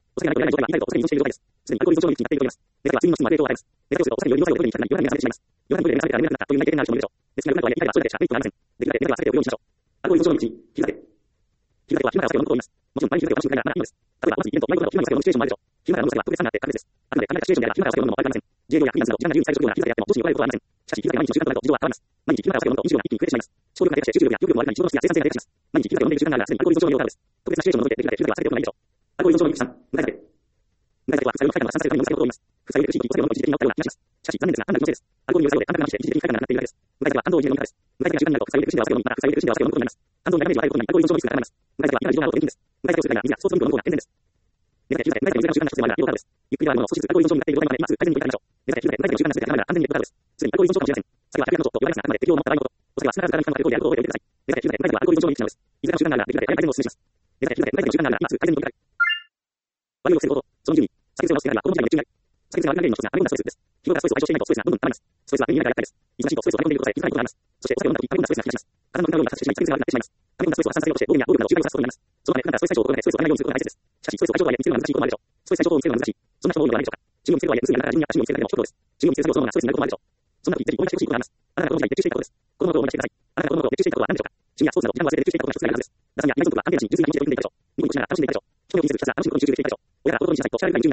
寝たがするとお酒により作用で眠るのは夜に弱い眠りになってしまいます。夜間トイレで目が覚めたら眠れなくなったという内定がある人もいるでしょう。ですが、夜間トイレで痛いがそれだけでしかメリットがありません。できるだけ目が覚めておくようにしましょう。アルコール依存症のいい時に、昼だけ。昼だけは昼間からお酒を飲むことを言います。もちろん、毎日昼だけは楽しむくらいならいいのです。例えば、まずイベント、毎度の昼間にお酒を飲むシチュエーションもあるでしょう。昼間から飲む酒は特別感があって格別です。あくまで考えたシチュエーションであれば、昼間からお酒を飲むのも悪くありません。自営業やフリーランスなど、時間が自由に使える職業な昼だけあっても、上司に怒られることはありません。しかし、昼だけ毎日の習慣となると事情は変わります。毎日昼間からお酒を飲むと飲酒量が一気に増えてしまいます。消力が低下して、集中力や記憶力も悪くなり、人の質や生産性が低下します。毎日昼だけ飲んでいる習慣があるなら、すでにアルコール依存症のようなのです。特別なシチュエーションを除いて、できるだけ昼だけは避けておくのがいいでしょう。アルコール依存症の3、向かい風。向かい風は副作用の快感が散散されるために飲む酒を飲むことを言います。副作用で苦しい時、お酒を飲むと一時的に治ったような気がします。しかし、残念ですが、単なる気のせいです。アルコールによる作用で感覚が増して一時的に快感がなくなっているだけです。向かい風は安藤を入れる飲み方です。向かい風が習慣になると副作用で苦しんではお酒を飲み、また副作用で苦しんではお酒を飲むことになります。安藤にダメージを与えることにアルコール依存症のリスクが高まります。向かい風は今の異常なことで現金です。向かい風をする際には水やスポーツドリンクを飲む方が健全です。ですから、昼だけ向かい風の習慣が一つでもあるなら良好です。ゆっくりではあるものの少しずつアルコール依存症になっている状態まで今すぐ改善に向かいましょう。ですから、昼だけ向かい風の習慣が続けてなら安全に良好です。すでにアルコール依存症かもしれません。酒は酒が喉と弱いなくまで適量を持った場合のこと。お酒は少なからず体に負荷がかかることであることを覚えておいてください。ですから、昼だけ向かい風はアルコール依存症の一種なのです。いずれの習慣があるならできるだけ改善をお勧めします。ですから、昼だけ向かい風の習慣があるなら今すぐ改善に向かいたい。バリウムを防ぐこと。その20に、酒癖が悪くなるのは子供時代の熱中になる。酒癖が悪くなる原因の一つがアルコールなストレスです。日頃からストレスを解消していないとストレスがどんどん高まります。ストレスは目に見えないから厄介です。忙しいとストレスを溜め込んでいることで気づかないことがあります。そしてお酒を飲んだ時、アルコールなストレスが引き出します。体の負担を発生しない酒癖が悪くなってしまいます。溜め込んだストレスを発散させようとして暴飲や暴力などを習慣に移すことになります。そのため、普段からストレス解消を心がけてストレスをためないようにすることが大切です。しかし、ストレス解消とはいえ見つけるのは難しいこともあるでしょう。ストレス解消法を見つけるのは難しい。そんな人も多いのではないでしょうか。注文を見つけるとはいえ、娘や自分や他人を見つけるだけでも極道です。注文を見つける作業そのものがストレスになることもあるでしょう。そんな時、ぜひ思い出してほしいことがあります。あなたが子供時代熱中していたことです。子供の頃を思い出してください。あなたが子供の頃熱中していたことは何でしょうか。趣味やスポーツなど時間を忘れて熱中していたことが一つぐらいあるはずです。打算や内臓とか安定なしに純粋な気持ちで取り組んでいたでしょう。ニコニコしながら楽しんでいたでしょう。人を気にせずひたすら楽しむことに集中していたでしょう。親が子供にしなさいと叱られるぐらい夢中になっていたでしょう。子供時代に楽しんでいた時は純粋に心が楽しんでいた時は純粋に心が楽しんでいたことが多いはずです。そういうことをストレス発散の手段に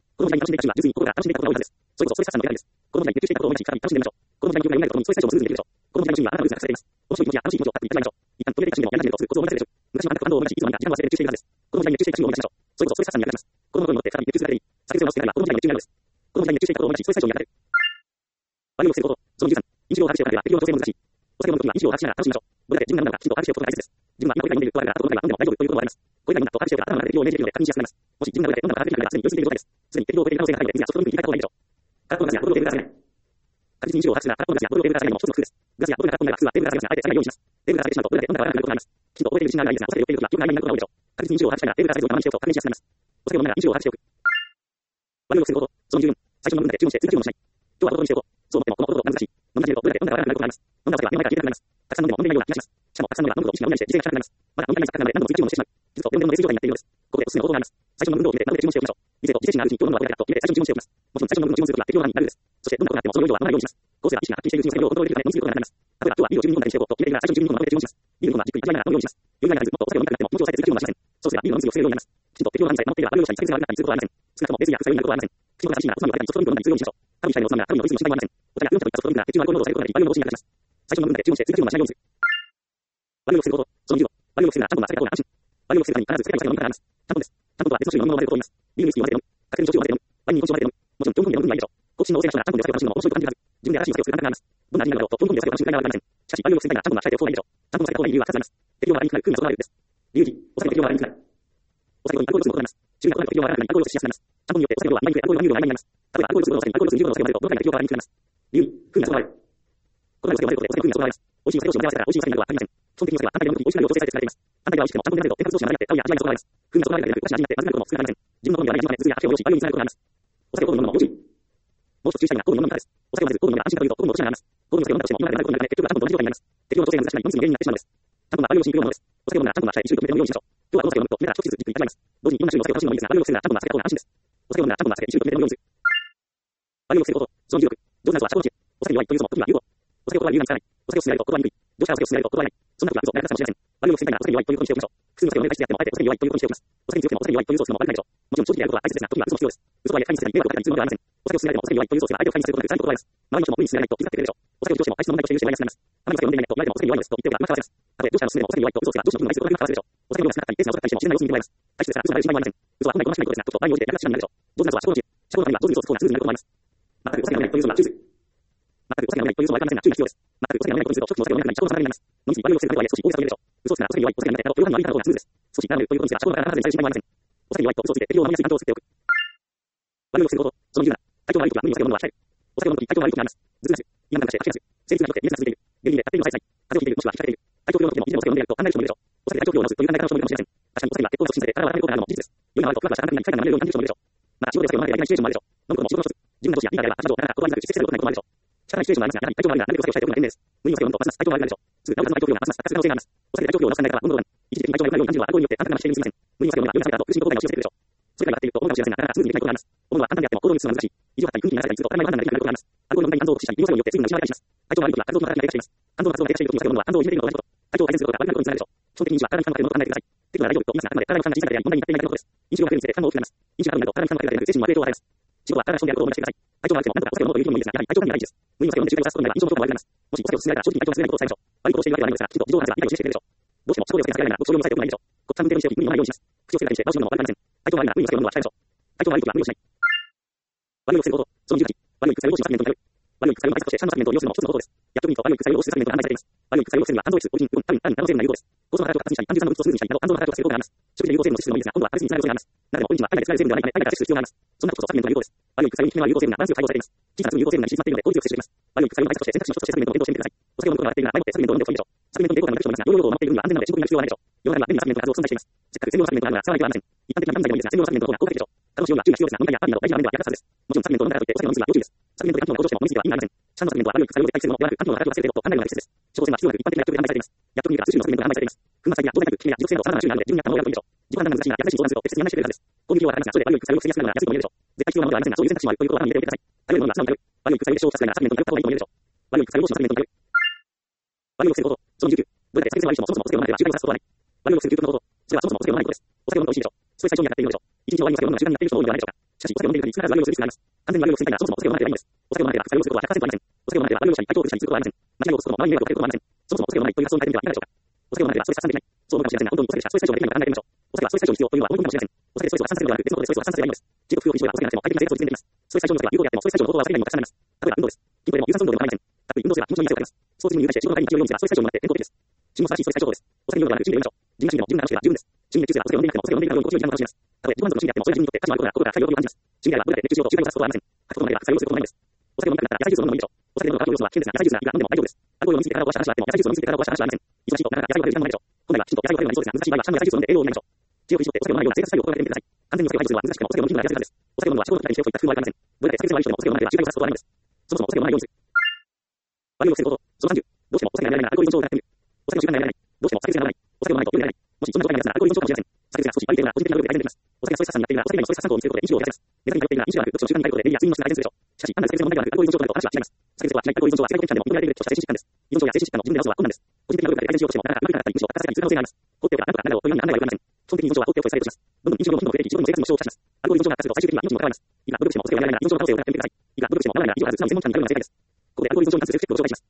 していたことを思い出して、子供時代に熱中していたことを毎日再び楽しんでみましょう。子供時代に記憶がないことにストレス解消もスムーズにできるでしょう。子供時代の趣味はあなたのルーツが隠されています。面白い気持ちや楽しい気持ちを語っていただきましょう。一旦トイレで楽しんでもやり始めるとすぐコツを思い出せるでしょう。昔はあなたと安藤を同じいつも何か時間を忘れて熱中しているはずです。子供時代に熱中していた趣味を思い出しましょう。そういうことをストレス発散に役立ちます。子供の頃に戻って再び熱中するだけでいい。酒癖を直してないは子供時代の熱中になるのです。子供時代に熱中していたことを毎日ストレス解消に役立てる。バリウムを防ぐこと。その13、飲酒量を把握しておかなければ適量の調整も難しい。お酒を飲むときは飲酒量を把握しながら楽しみましょう。どれだけ自分が飲んだかきちんと把握しておくことが大切です。自分は今これだけ飲んでいるとあるが、あとこれだけは飲んでも大丈夫ということもあります。これだけ飲んだと把握しておくから頭の中で適量をイメージできるので確認しやすくなります。もし自分がどれだけ飲んだか把握できるならすでに酔いすぎている状態です。すでに適量を超えている可能性が高いので、水やソフトドリンクに控えた方がいいでしょう。カラットガスやボトルテーブルガスや確実に飲酒量を把握するならカラットガスやボトルテーブルガスやも一つの工夫です。ガスやボトルがカラットが普通はテーブルガスがあえて下げないようにします。テーブルガスでしまうとどれだけ飲んだかわからなくなることがあります。きちんと覚えている自信があるのですが、お酒で酔っているときは記憶が曖昧になることが多いでしょう。確実に飲酒量を把握したいならテーブルガスで我慢しておくと確認しやすくなります。お酒を飲むなら飲酒量を把握しておく。バリウムを防ぐこと。その14、最初の部分で注文して次の注文をしない。今日はボトルにしておこう。そう思ってもこのことが難しい。飲み始めるとどれだけ飲んだかわからなくなることがあります。飲んだお酒は目の前から消えなくなります。たくさん飲んでも飲んでないような気がします。しかもたくさん飲めば飲むほど意識がぼんやりして姿勢が硬くなります。まだ飲んでない酒なので何度も次注文をしてしまう。実は電電の熱状態になっているようです。ここでおすすめの方法があります。最初の分量を決めてなので注文しておきましょう。以前と自制心があるうちに今日飲むのはこれだけだと決めて最初に注文しておきます。もちろん最初の分の注文することが適量範囲になるです。そしてどんなことがあってもその量を飲まないようにします。こうすれば意識がはっきりしているうちに酒量をコントロールできるため飲みすぎることがなくなります。例えば今日はビールを12本だけにしておこうと決めているなら最初に12本のままで注文します。ビールの方はじっくり味わいながら飲むようにします。酔いがならずもっとお酒を飲みたくなっても気持ちを抑えて次注文はしません。そうすればビールの飲みすぎを防ぐようになります。きちんと適量範囲さえ守っていればある量の下に酒癖が悪くなったりすることはありません。少なくとも別にや副作用になることはありません。口の形がしいなおつまみを食べたりソフトドリンクを飲んだりするようにしましょう。多分したいのおつまみは多分のリズムの心配もありません。お茶が運動とかソフトドリンクが血中のアルコール濃度を抑えることができバリウムの防止に役立ちます。最初の分だけ注文して次注文はしないようにする。バリウムを防ぐこと。その15、バリウムを防ぐならちゃんと酒が方が安心。バリウムを防ぐために必ず酒を飲み方があります。ちゃんとです。ちゃんとは別の種類の飲み物を混ぜることを言います。ビールにスキーを混ぜて飲む。カクテルに焼酎を混ぜて飲む。ワインに日本酒を混ぜて飲む。もちろん4分で飲む分はいいでしょう。好奇心の旺盛な人ならちゃんとでお酒を楽しむのも面白いと感じるはず。自分で新しい酒を作る感覚があります。どんな味になるだろうと4分でお酒を楽しむくらいはありません。しかしバリウムを防ぐためにはちゃんとは控えておく方がいいでしょう。ちゃんとお酒を飲む理由は2つあります。適量がありにくくなる。工夫がそこがあるです。理由1、お酒の適量がありにくくなる。お酒を飲みアルコールを飲むことになります。注意が異なる適量があるからアルコールを摂取しやすくなります。ちゃんとによってお酒の量は今にくいアルコールの入力が曖昧になります。例えばアルコールを飲むお酒にアルコールを20度のお酒を混ぜるとどのくらいの適量がありにくくなります。理由2、風味がそこがある。このようなお酒を混ぜることでお酒に風味がそこがあります。美味しいお酒をし混ぜ合わせたら美味しいお酒になるは限りません。 基本的には反対でも美味しくなるよう調整されています。反対では美味しくてもちゃんと見られると、添加物同士が混ざって、合うや味わいが損なわれます。風味が損なわれるだけでなく、詳しい味になって、まずくなることも少なくなりません。自分の好みではない味わい、ずるや味を用し、悪いにつながることがあります。お酒を好むのも要注意。もう一つ注意したいのが、好みの飲み方です。お酒をまず、好みの安心かというと、好みのどちらになります。好みの酒を飲んだとしても、今までのないことになるので、結局はちゃんと同じ状態になります。適量の調整が難しくなり、飲みすぎの原因になってしまうのです。ちゃんと悪いをしにくいものです。お酒を飲んだらちゃんと試合、一緒に止めるようにしましょう。今日はこの酒を飲むと、目から一つずつじっくり味わいます。同時にいろんな種類のお酒を楽しむのもいいですが、悪いをするならちゃんと飲んだ酒が安心です。お酒を飲んだらちゃんと飲んだ酒、一緒に止めるようにする。悪いをすること、その重力、上手な人は社交中。お酒に弱いというその時は言うと、お酒を断る理由が見つからない。お酒を勧められると断りにくい。どうしたらお酒を勧められると断れない。そんな時は嘘、やらかすかもしれません。悪いを防ぎたいならお酒に弱いということにしておきましょう。複数の酒を飲み返してやっても、あえてお酒に弱いということにしておきます。お酒に強くてもお酒に弱いという嘘をつくのも悪くないでしょう。もちろん正直であることは大切ですが、時には嘘も必要です。嘘とはいえ、会にするに迷惑をかけたりするものではありません。お酒を勧められてもお酒に弱いという嘘をつけば相手を会にすることで辛いことがあります。周りの人も無理に勧められないと気づかせてくれるでしょう。お酒を上司も愛しの問題として許してマイナスになります。あまりお酒を飲んでいないと言われてもお酒に弱いのですと言っておけば今からわせます。たとえ上司からの勧めでもお酒に弱いと嘘をつけば上司の分が愛することが変わらせるでしょう。お酒の量が少なかったりペースが遅かったりしても自然な様子に見てもらいます。大切ですが嘘なら失敗はありません。嘘は本来好ましくないことですが、ちょっと場合に応じてやりがちになるでしょう。上手な人は社交中。社交のためには上手に嘘をつく方がスムーズになることもあります。全くお酒が飲めないという嘘は注意する。全くお酒が飲めないという嘘はわかりませんが注意が必要です。全くお酒が飲めないという嘘と初期のお酒が飲めなくなり社交の差がになります。飲みすぎ悪いをするとはいえ少し大げさと言えるでしょう。嘘をつくならお酒に弱いお酒が飲めないと両方の悪い方の方がスムーズです。少しならぬということにすら社交の中では全然心配はありません。お酒に弱いと嘘をついて適量を飲みやすい環境を作っておく。悪いをすること、その理由なら、体調が悪いときは無理にお酒を飲むのは控える。お酒を飲むとき体調が悪いときがあります。頭痛がする。今なんかして、足がする。生理痛がひどくて、熱が続いている。原因で勝手に抑えてない。風邪をひいている、もしくは控えている。体調不良の時でも以前お酒を飲んでいると、あんなに人もいるでしょう。お酒で体調不良を治すという考え方の人もいるかもしれません。確かにお酒には血行が促進され、体は温めることがあるのも事実です。酔いが悪いと、ふわふわしたあんなに快感が飲めるように感じる人もいるでしょう。また、仕事でお酒を飲まないといけないシチュエーションもあるでしょう。飲むことも仕事の一つ。自分の上司やリーダーでは、朝上から断りなく出世することがないこともあるでしょう。仕方ないシチュエーションもありますが、やはり体調が悪いなら、なるべくお酒を控えておくのが賢明です。無理にお酒を飲んでいることは控えておくのが賢明です。無理にお酒を飲むと、ますます体調が悪くなるでしょう。頭痛が起きるような、ますます活性化のせいがあります。お酒で体調不良を治す体調が悪くなるようになります。お酒で体調不良を治すためだけは温度が一時的に体調が悪くなるように感じるのは温度が一時的に体調が悪くなるように感じるのはアルコールによって簡単なしているすみません。無理にお酒を飲めば夜が冷めた後、苦しみと後悔が押し寄せてくるでしょう。それが分かっていると思うかもしれませんが、なかなかスムーズにできないことがあります。温度は簡単であっても行動に移すのは難しい。異常発体、空気に流されたりすると、体内の判断ができなくなることがあります。アルコールの飲み肝臓を駆使したり、利用作用によって水分が失われたりします。体調が悪い時は肝臓の働きが低下しています。肝臓の活動が低下している時にお酒を飲むのは肝臓をいじめているのと同じこと。体調を改善することが悪くなることにつながるでしょう。基本的に飲酒は体に負担がかかるものと考えてください。適度な大丈夫と言いますが、あくまで体の負担が小さいだけであり、問題になっていないだけのことです。飲酒が増えるにつれて負担も大きくなります。飲酒が過度になると体に負担がかかるだけでなく、精神にも悪い影響を与えます。仕事は体の資本であることを思い出してください。体調が悪くてもなんとかお酒を飲むという気分もいいですが、やはり体調管理が大事です。無理にお酒を飲んで中毒をさすことになれば印象も悪くなります。もしお酒を勧められたら正直に体調が優れないことを伝えましょう。悪いことをしているわけではないのですが、きちんと事情を話せば理解をしてくれるでしょう。どうしても少量お酒が避けられないなら、少量に抑えておくのがいいでしょう。ごっつぁん運転をしておき、無理のないようにします。口をつけたりして場を閉めるのも悪くありません。体調が悪いなら無理にお酒を飲むのは控えましょう。体調が悪い時は無理をしない。悪いを防ぐこと、その18、悪い副作用防止のサプリメントに頼る。悪い副作用の対策としてシャンのサプリメントを利用するのも一つのことです。薬局に行くと悪い副作用防止サプリメントが販売されています。悪い副作用を防ぐには肝臓質、オリジン、ウコン、タリン、タノ成分が有効です。構造の働きを活性したり、単純酸の物質をスムーズにしたりなど、肝臓の働きを防ぐ効果があります。食事で有効成分の脂質の多いですが、今度は食べ過ぎにつながる恐れがあります。中でもオリジンは体内で作られる成分ではないため、体内から摂取する必要があります。そんなことこそサプリメントが有効です。悪い副作用に効き目のある有効成分がバランスよく配合されています。小さな有効成分がに縮まっているので効率よく摂取できます。悪い副作用の対策として選択肢の一つとしてサプリメントを検討してみてください。お酒を飲むことが慣れているなら前もってサプリメントを飲んでおくといいでしょう。サプリメントに抵抗がなくてもいますが、容量を守っているには安全なので深刻になる必要はないでしょう。世の中には便利なサプリメントの数を存在しています。せっかく専用のサプリメントがあるなら使わない手はありません。一般的な判断でもいいですが、専用のサプリメントの方が効果的でしょう。他の使用には注意が必要ですが、飲み会やパーティーなど大事な場面では役立つはずです。もちろんサプリメントを飲んだからといってお酒を飲みすぎは要注意です。サプリメントで環境が向上しても飲みすぎては意味がありません。シャンのサプリメントは悪い副作用を絶対防ぐものではなく、環境の働きを助けることを考えるのが大切です。処方箋は必要なく一般的な薬局で販売されています。薬局にいるから数種類のサプリメントが販売されています。粉末や当然なく、効き目や持続性など様々な種類があるので、自分に合ったものを選ぶといいでしょう。自己判断が難しいが、薬剤師に相談すると適切に案内してくれるはずです。適切に案内してくれるはずです。購入費用は高くなそれで悪い副作用を防ぎやすくなるので安いとも言えるでしょう。絶対必要なものではありませんが、そういう選択肢もあるということを頭に入れておいてください。食べるものは素直に食べる。悪い副作用で消化させないならサプリメントに頼った方がいいとも言えるでしょう。悪い副作用防止のサプリメントに頼る。悪いを防ぐこと、その19。どれだけ酒癖が悪い人もそもそもお酒を飲まないでは集団を刺すことはない。悪いを防ぐ究極のこと、それはそもそもお酒を飲まないことです。お酒を飲むと美味しいでしょう。それ最初にやっているのでしょう。一日の終わりにお酒を飲むのが習慣になっている人も多いのではないでしょうか。しかし、お酒を飲んでいる時に必ず悪いをする必要があります。完全に悪いを防ぎたいならそもそもお酒を飲まないではいいんです。お酒を飲まないでは副作用を防ぐことは100%ありません。お酒を飲まないでは悪いをしたり、体調を崩したりすることはありません。間違いを起こすことも周りに迷惑をかけることもありません。そもそもお酒を飲まないという発想に変えてみてはいかがでしょうか。お酒を飲まないではストレス発散できない。そう思うかもしれませんが、本当にストレス最小限できるのか考えてみましょう。お酒はストレス最小に必要というのは思い込みかもしれません。お酒でストレスを発散させるのではなく、別のことでストレスを発散させればいいのです。自己不要不要がお酒がなくても快適な生活を実現できます。ストレス最小のお酒は有効であっても、ストレス最小のことはお酒にもたくさんなります。例えば運動です。筋トレも有酸素運動でもありません。たっぷり運動すれば気持ちのいい汗をかきます。スポーツジムに入会して仕事帰りに勢いを見せばストレス最小になって健康的です。自分も素晴らしいストレス最小法です。お酒に酔うのではなく、趣味で飲みましょう。自分が趣味でも自分が楽しければ十分です。趣味で熱中すればお酒を飲んでいなくてもお酒を飲んでいるかのように心地よい時間を楽しみます。たとえ自己満足の趣味であっても、それが自分にとって価値のあることなら心から快楽を感じます。趣味であれば僕らで熱中しようと習慣をさすことはありません。書くこともないが副作用をすることもないんです。お酒を飲みたくなったら野菜ジュースを飲むのもいいでしょう。お酒で飲むとアルコール要素は危険ですが、野菜ジュースならいくら飲んでも大丈夫です。アルコールを飲みすぎて体を壊した話はあっても、野菜ジュースを飲みすぎて体を壊した話はありません。忙しいとなかなか野菜を食べる時間もないでしょう。本来はきちんと野菜を食べるのが理想ですが、難しい場合はシャンの野菜ジュースを飲んで栄養を補いましょう。知恵を振り絞ってお酒を飲まないような生活スタイルを心がけてみてください。完全にお酒を排除するのは難しくてもお酒を飲むのはやすいはずです。お酒を飲むのは仕事の機会にしておくといった工夫はありません。どれだけ酒癖が悪い人でもお酒を飲まないでは習慣をさすことはないのです。そもそもお酒を飲まないようにする。悪いを防ぐこと、その30。どうしてもお酒がやめられないならアルコール依存症を疑ってみる。お酒の習慣がやめられない。どうしても酒癖が治らない。お酒を飲まないと夜寝られない。もしそんな状態になったらアルコール依存症かもしれません。酒癖が少し悪いというのは個人的なルールで改善できます。お酒がストレス発散になっているならお酒以外のストレス発散行を見つけることで飲酒を減らせます。目先に頼っているなら飲酒ではなく、読書の習慣に変えることで眠りや睡眠の質が改善するでしょう。しかし、単なる酒癖の問題ではなく、アルコール依存症となると話は違います。酒癖とは違い、アルコール依存症は世界的に見でも認められているとした精神疾患です。依存症や精神疾患の自分で治すのは困難です。個人的なルールで改善しようとしても、なかなかうまくいかなかったり、むしろ悪化させたりする可能性があります。放っておけばなんとかなるという案内はよくありません。基本的に依存症は放っておくとされるとします。どんどん飲酒量の頻度も増えていき、自分の生活にも支障をきたします。アルコール依存症が悪化すると最終的には命にも関わります。いくら努力してもお酒をやめられないなら依存症の可能性を疑ってみてください。いくら努力しても治らないなら依存はずつの専門家に頼るのが正解です。ここでアルコール依存症に関するセルフチェックをご紹介します。あくまで完璧なセルフチェックですが、目安の一つとしてください。1、朝で9時間の時間がある。5、1日の休みが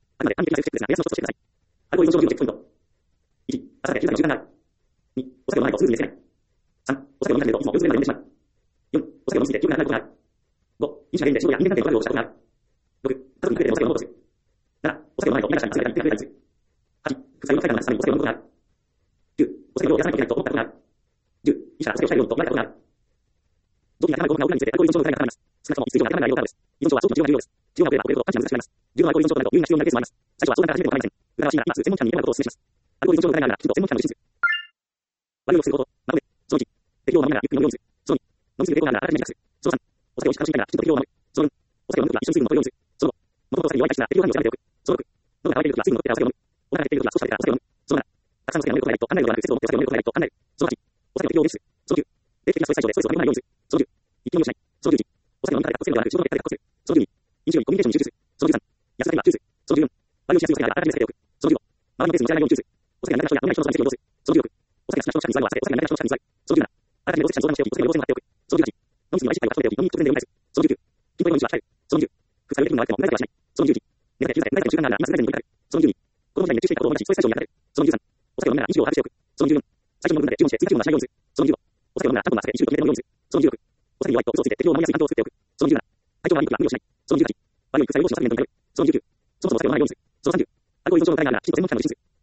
2、お酒を飲まないとすぐに寝つけない。3、お酒を飲み始めるといつも夜遅くまで眠ってしまう。4、お酒を飲みすぎて記憶がなくなることがある。5、飲酒が原因で仕事や人間関係のトラブルをしたことがある。6、家族に増えてお酒を飲もうとする。7、お酒を飲まないと目が下についたりくれたりする。8、副作用の対策のためにお酒を飲むことがある。9、お酒をやらなきゃいけないと思ったことがある。10、医者がお酒を控えるようにと言われたことがある。臓器が頭が動かないことが裏についてアルコール依存症の疑いが高まります。少なくとも一度以上は頭が良いことです。依存症は長期の重要な病です。治療が遅れれば遅れるほど完治が難しくなります。十分アルコール依存症となると入院が必要になるケースもあります。最初は相談から始めることが大事です。疑わしいなら今すぐ専門家に見てもらうことをお勧めします。 アルコール依存症の疑いがあるなら、きちんと専門機関の受診する。悪いをすること、まとめ、その1、適量を守りながらゆっくり飲むようにする。その2、飲みすぎる傾向があるならあらかじめ自覚する。その3、お酒をしっかり楽しみながらきちんと適量を守る。その4、お酒を飲むときは一緒に水分を取るようにする。その5、もともとお酒に弱い体質な適量反応を調べておく。その6、喉が渇いているときは水分を取ってからお酒を飲む。お腹が減っているときは少し食べてからお酒を飲む。その7、たくさんのお酒が飲めることがないと案内のではなく節度を持ってお酒を飲めることがないと案内る。その8、お酒を適量を摂取する。その9、定期的なストレス解消でストレスを溜め込まないようにする。その10、一気飲みをしない。その11、お酒を飲むからではなく、仕事の結果で確保する。その12、飲酒後にコミュニケーションに集中する。その13、痩せたりは注意する。その14、悪いをしやすいお酒ならあらかじめ避けておく。その15、周りのペースに乗せられないように注意する。お酒が苦手な人や飲めない人の相談にを要する。その16、お酒が好きな人の近くに座るのは避け、お酒が苦手な人の近くに座る。その17、あらかじめ同席者に相談をしておき、お酒の要請も貼っておく。その18、飲みすぎは意識が整っておき、飲みに直前で読み返す。その19、筋トレの飲酒は控える。その20、副作用的にも悪くても無駄遣いはしない。その21、寝だけ、急だけ、無駄遣いの習慣があるなら今すぐに飲みたい。その22、子供時代に熱中していたことを思い出し、ストレス解消に役立てる。その23、お酒を飲むなら飲酒量を把握しておく。その24、最初の部分で注文して追加注文はしないようにする。その25、お酒を飲むならちゃんと回して1分止めて飲むようにする。その26、お酒に弱いと嘘をついて適量を飲みやすい環境を作っておく。その27、体調が悪いときは無理をしない。その28、悪い副作用防止のサプリメントをやる。その29、そもそもお酒を飲まないようにする。その30、アルコール依存症の疑いがあるならきちんと専門機関の受診する。